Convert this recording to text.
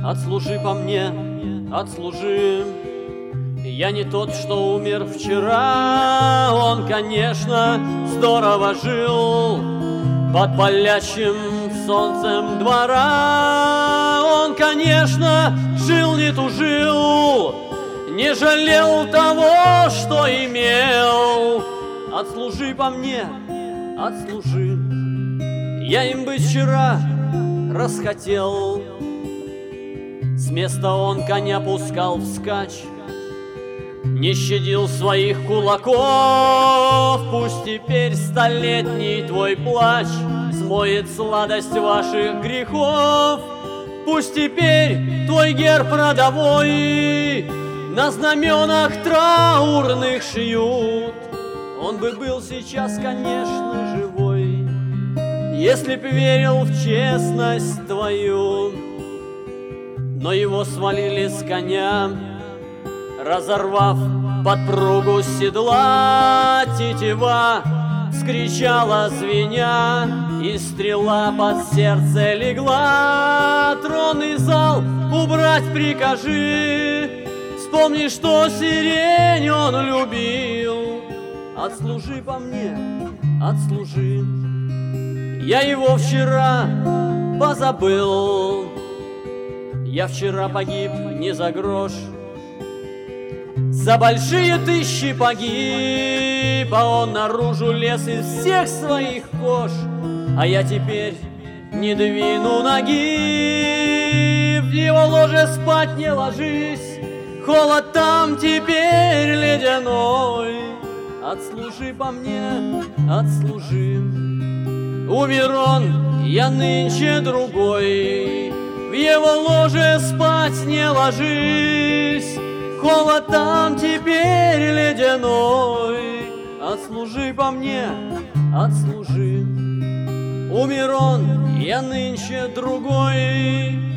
отслужи по мне, отслужи. Я не тот, что умер вчера. Он, конечно, здорово жил под палящим солнцем двора. Он, конечно, жил, не тужил, не жалел того, что имел. Отслужи по мне, отслужи. Я им быть вчера расхотел. С места он коня пускал вскачь, не щадил своих кулаков. Пусть теперь столетний твой плач смоет сладость ваших грехов. Пусть теперь твой герб родовой на знаменах траурных шьют. Он бы был сейчас, конечно, живой, если б верил в честность твою. Но его свалили с коня, разорвав подпругу седла. Тетива вскричала звеня, и стрела под сердце легла. Тронный зал убрать прикажи, вспомни, что сирень он любил. Отслужи по мне, отслужи. Я его вчера позабыл. Я вчера погиб не за грош, за большие тысячи погиб, а он наружу лез из всех своих кож. А я теперь не двину ноги, в его ложе спать не ложись, холод там теперь ледяной. Отслужи по мне, отслужи. Умер он, я нынче другой, в его ложе спать не ложись, холод там теперь ледяной. Отслужи по мне, отслужи. Умер он, я нынче другой,